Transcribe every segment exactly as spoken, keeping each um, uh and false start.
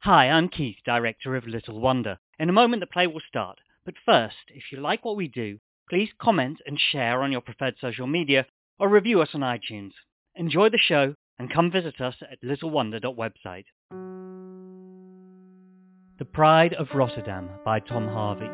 Hi, I'm Keith, director of Little Wonder. In a moment, the play will start. But first, if you like what we do, please comment and share on your preferred social media or review us on iTunes. Enjoy the show and come visit us at little wonder dot website. The Pride of Rotterdam by Tom Harvey.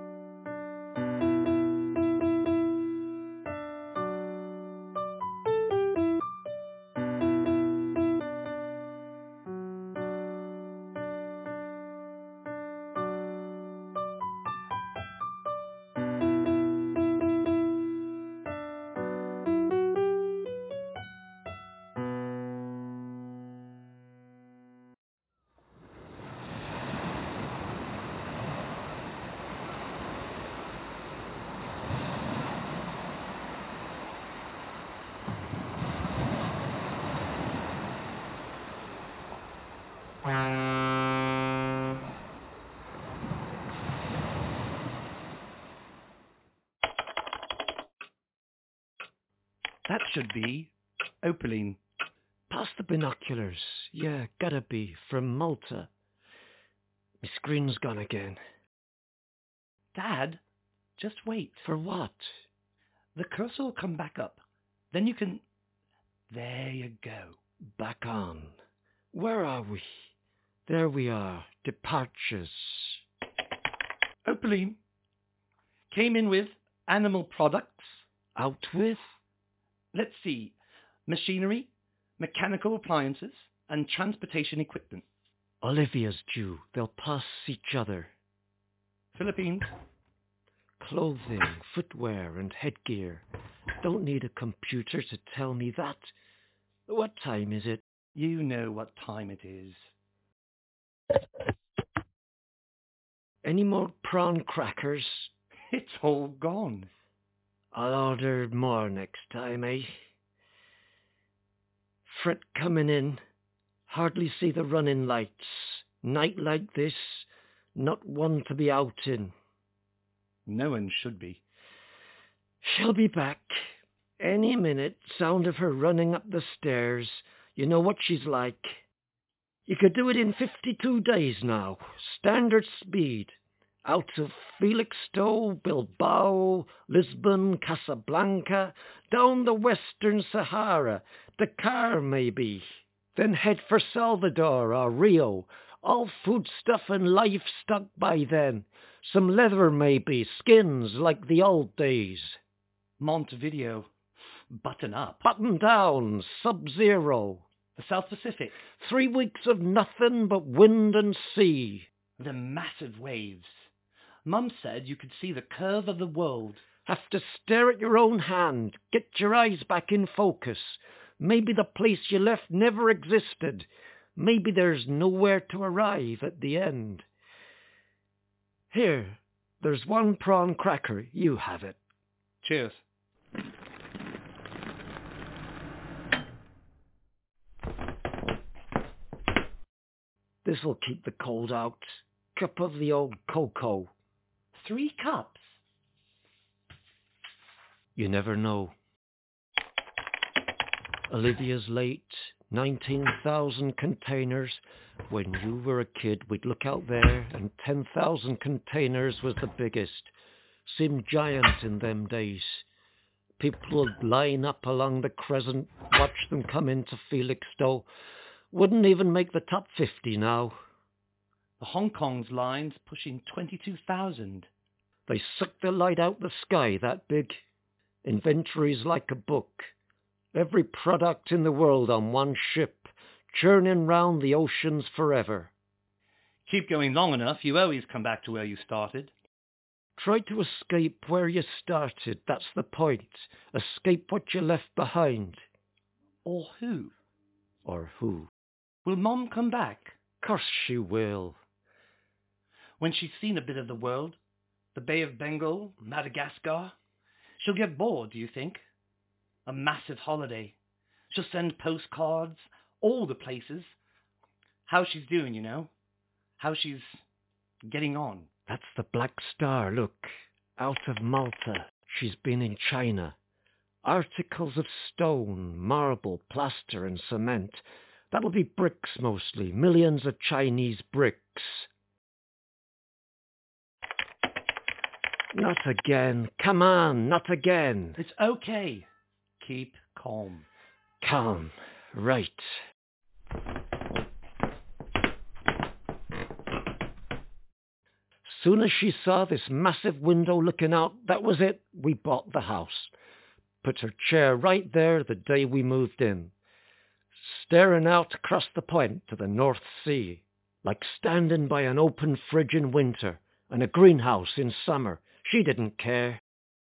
That should be Opaline. Pass the binoculars. Yeah, gotta be. From Malta. My screen's gone again. Dad, just wait. For what? The cursor will come back up. Then you can... There you go. Back on. Where are we? There we are. Departures. Opaline. Came in with animal products. Out with? Let's see. Machinery, mechanical appliances, and transportation equipment. Olivia's due. They'll pass each other. Philippines. Clothing, footwear, and headgear. Don't need a computer to tell me that. What time is it? You know what time it is. Any more prawn crackers? It's all gone. I'll order more next time, eh? Fret coming in. Hardly see the running lights. Night like this, not one to be out in. No one should be. She'll be back. Any minute, sound of her running up the stairs. You know what she's like. You could do it in fifty-two days now. Standard speed. Out of Felixstowe, Bilbao, Lisbon, Casablanca, down the Western Sahara, Dakar maybe. Then head for Salvador or Rio. All foodstuff and livestock by then. Some leather maybe, skins like the old days. Montevideo. Button up. Button down, sub-zero. The South Pacific. Three weeks of nothing but wind and sea. The massive waves. Mum said you could see the curve of the world. Have to stare at your own hand. Get your eyes back in focus. Maybe the place you left never existed. Maybe there's nowhere to arrive at the end. Here, there's one prawn cracker. You have it. Cheers. This'll keep the cold out. Cup of the old cocoa. Three cups? You never know. Olivia's late. nineteen thousand containers. When you were a kid, we'd look out there, and ten thousand containers was the biggest. Seemed giant in them days. People would line up along the crescent, watch them come into Felixstowe. Wouldn't even make the top fifty now. The Hong Kong's line's pushing twenty-two thousand. They suck the light out the sky that big. Inventory's like a book. Every product in the world on one ship, churning round the oceans forever. Keep going long enough, you always come back to where you started. Try to escape where you started, that's the point. Escape what you left behind. Or who? Or who? Will Mom come back? Course she will. When she's seen a bit of the world, the Bay of Bengal, Madagascar, she'll get bored, do you think? A massive holiday. She'll send postcards, all the places. How she's doing, you know. How she's getting on. That's the Black Star, look. Out of Malta. She's been in China. Articles of stone, marble, plaster and cement. That'll be bricks mostly, millions of Chinese bricks. Not again. Come on, not again. It's okay. Keep calm. Calm. Right. Soon as she saw this massive window looking out, that was it. We bought the house. Put her chair right there the day we moved in. Staring out across the point to the North Sea, like standing by an open fridge in winter and a greenhouse in summer. She didn't care.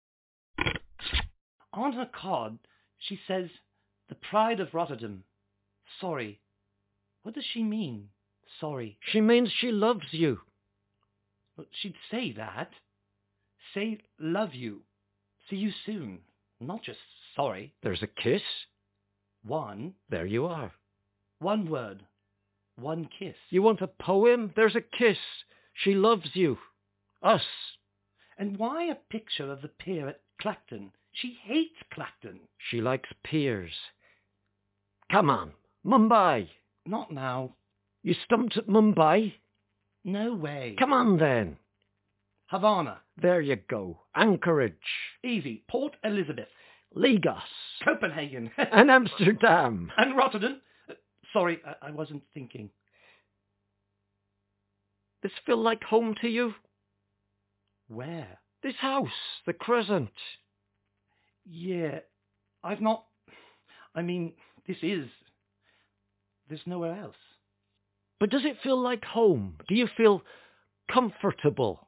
On her card, she says, the pride of Rotterdam. Sorry. What does she mean, sorry? She means she loves you. Well, she'd say that. Say, love you. See you soon. Not just sorry. There's a kiss. One. There you are. One word. One kiss. You want a poem? There's a kiss. She loves you. Us. And why a picture of the pier at Clacton? She hates Clacton. She likes piers. Come on, Mumbai. Not now. You stumped at Mumbai? No way. Come on then. Havana. There you go. Anchorage. Easy. Port Elizabeth. Lagos. Copenhagen. And Amsterdam. And Rotterdam. Uh, sorry, I, I wasn't thinking. This feel like home to you? Where? This house, the Crescent. Yeah, I've not... I mean, this is... There's nowhere else. But does it feel like home? Do you feel comfortable?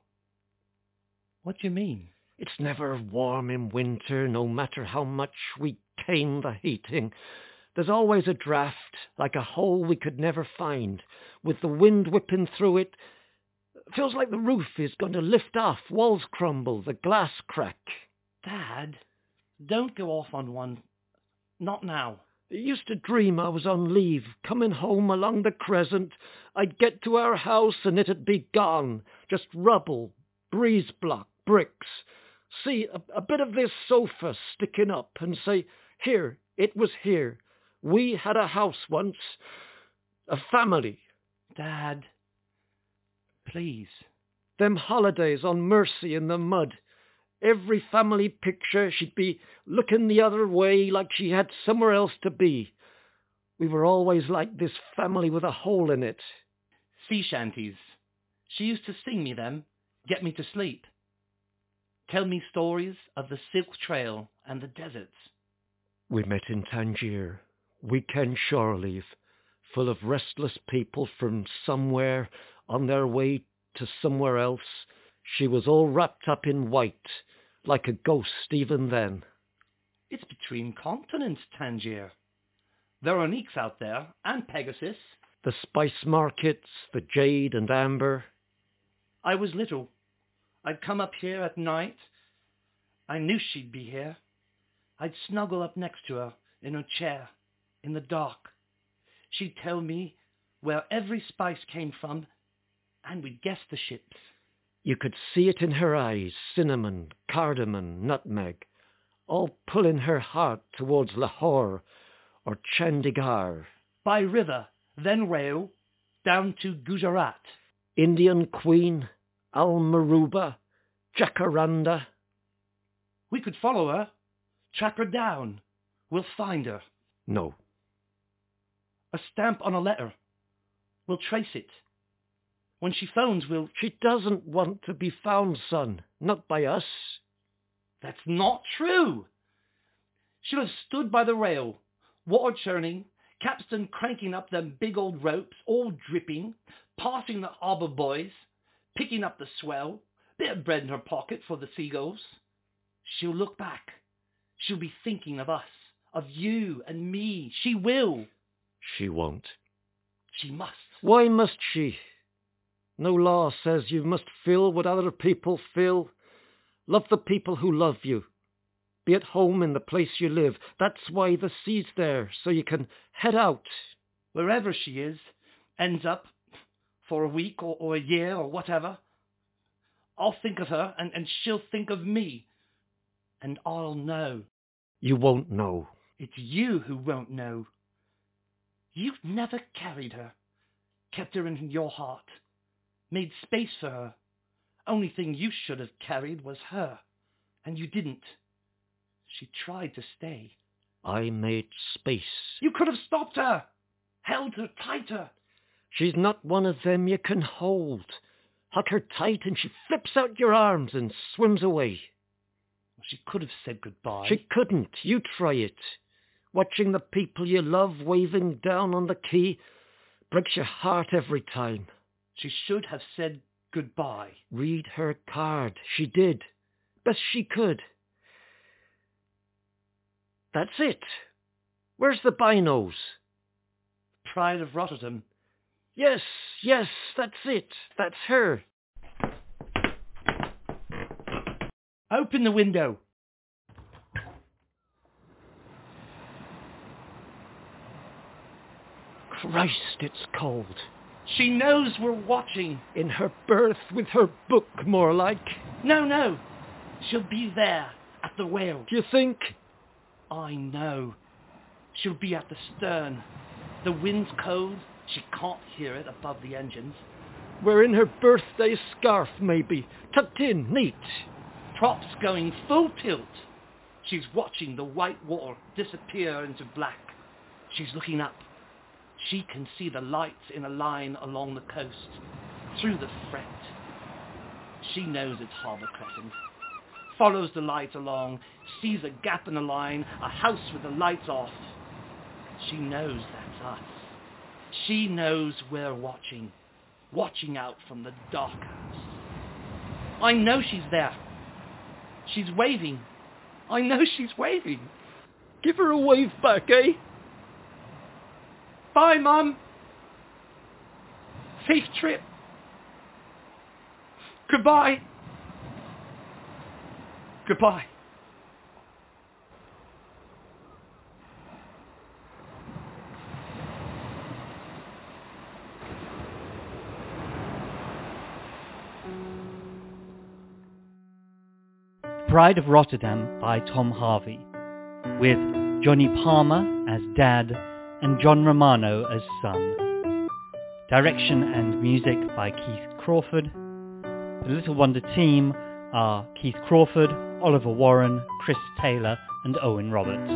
What do you mean? It's never warm in winter, no matter how much we tame the heating. There's always a draught, like a hole we could never find, with the wind whipping through it. Feels like the roof is going to lift off, walls crumble, the glass crack. Dad, don't go off on one. Not now. I used to dream I was on leave, coming home along the Crescent. I'd get to our house and it'd be gone. Just rubble, breeze block, bricks. See a, a bit of this sofa sticking up and say, here, it was here. We had a house once. A family. Dad, please. Them holidays on Mersey in the mud. Every family picture, she'd be looking the other way like she had somewhere else to be. We were always like this family with a hole in it. Sea shanties. She used to sing me them, get me to sleep. Tell me stories of the Silk Trail and the deserts. We met in Tangier, weekend shore leave, full of restless people from somewhere on their way to somewhere else. She was all wrapped up in white, like a ghost even then. It's between continents, Tangier. Veronique's out there, and Pegasus. The spice markets, the jade and amber. I was little. I'd come up here at night. I knew she'd be here. I'd snuggle up next to her, in her chair, in the dark. She'd tell me where every spice came from, and we'd guess the ships. You could see it in her eyes, cinnamon, cardamom, nutmeg, all pulling her heart towards Lahore or Chandigarh. By river, then rail, down to Gujarat. Indian Queen, Al-Maruba, Jacaranda. We could follow her, track her down. We'll find her. No. A stamp on a letter. We'll trace it. When she phones, we'll... She doesn't want to be found, son. Not by us. That's not true. She'll have stood by the rail, water churning, capstan cranking up them big old ropes, all dripping, passing the harbour boys, picking up the swell, bit of bread in her pocket for the seagulls. She'll look back. She'll be thinking of us, of you and me. She will. She won't. She must. Why must she? No law says you must feel what other people feel. Love the people who love you. Be at home in the place you live. That's why the sea's there, so you can head out. Wherever she is, ends up, for a week or, or a year or whatever, I'll think of her and, and she'll think of me. And I'll know. You won't know. It's you who won't know. You never carried her, kept her in your heart, made space for her. Only thing you should have carried was her, and you didn't. She tried to stay. I made space. You could have stopped her, held her tighter. She's not one of them you can hold. Hug her tight and she flips out your arms and swims away. She could have said goodbye. She couldn't. You try it. Watching the people you love waving down on the quay breaks your heart every time. She should have said goodbye. Read her card. She did. Best she could. That's it. Where's the binos? Pride of Rotterdam. Yes, yes, that's it. That's her. Open the window. Christ, it's cold. She knows we're watching. In her berth with her book, more like. No, no. She'll be there, at the whale. Do you think? I know. She'll be at the stern. The wind's cold. She can't hear it above the engines. We're in her birthday scarf, maybe. Tucked in, neat. Props going full tilt. She's watching the white wall disappear into black. She's looking up. She can see the lights in a line along the coast, through the fret. She knows it's Harbour Crescent. Follows the light along, sees a gap in the line, a house with the lights off. She knows that's us. She knows we're watching, watching out from the dark house. I know she's there. She's waving. I know she's waving. Give her a wave back, eh? Bye, Mum. Safe trip. Goodbye. Goodbye. Pride of Rotterdam by Tom Harvey, with Johnny Palmer as Dad and John Romano as Son. Direction and music by Keith Crawford. The Little Wonder team are Keith Crawford, Oliver Warren, Chris Taylor and Owen Roberts.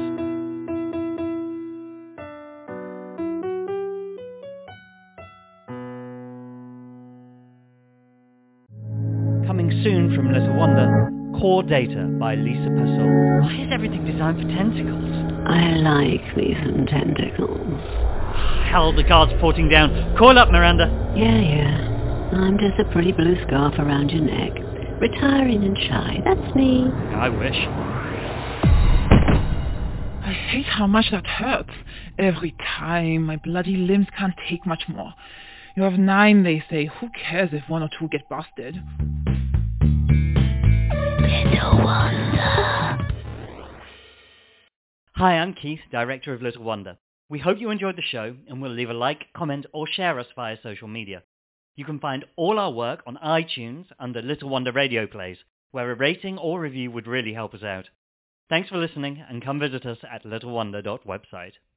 Coming soon from Little Wonder, Core Data by Lisa Passol. Why is everything designed for tentacles? I like me some tentacles. Hell, the guard's porting down. Call up, Miranda. Yeah, yeah. I'm just a pretty blue scarf around your neck. Retiring and shy. That's me. I wish. I hate how much that hurts. Every time. My bloody limbs can't take much more. You have nine, they say. Who cares if one or two get busted? Little Wonder. Hi, I'm Keith, director of Little Wonder. We hope you enjoyed the show and will leave a like, comment or share us via social media. You can find all our work on iTunes under Little Wonder Radio Plays, where a rating or review would really help us out. Thanks for listening and come visit us at little wonder dot website.